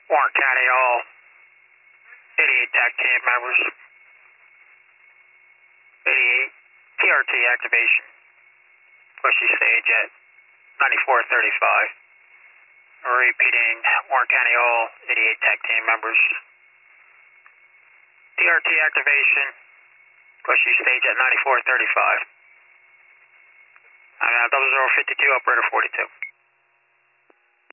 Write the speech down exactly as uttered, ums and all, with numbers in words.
Warren County, all eighty-eight TAC team members. eighty-eight T R T activation. Pushy stage at ninety-four thirty-five. Repeating, Warren County, all eighty-eight TAC team members. T R T activation. Pushy stage at ninety-four thirty-five. I'm uh, double zero fifty-two, operator forty-two.